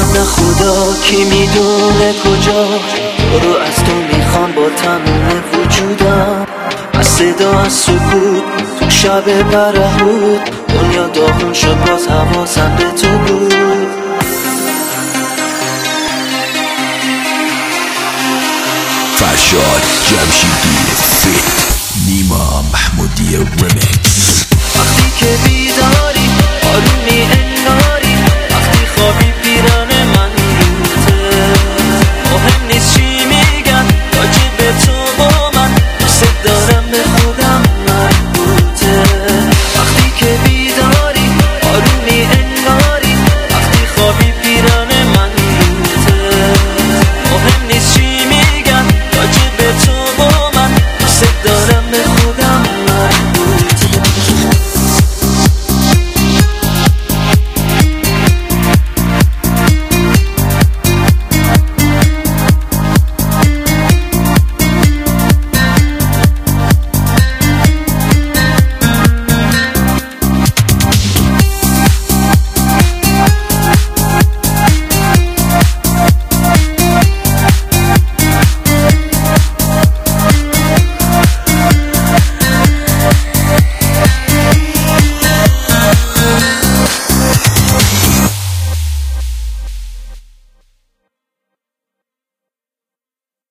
میدونم نه خدا کی میدونه کجا تو رو از تو میخوام با تموم وجودم، از صدا از سکوت تو شب برهوت دنیا داغون شد باز حواسم به تو بود. فرشاد جمشیدی فیت نیما محمودی رمیکس.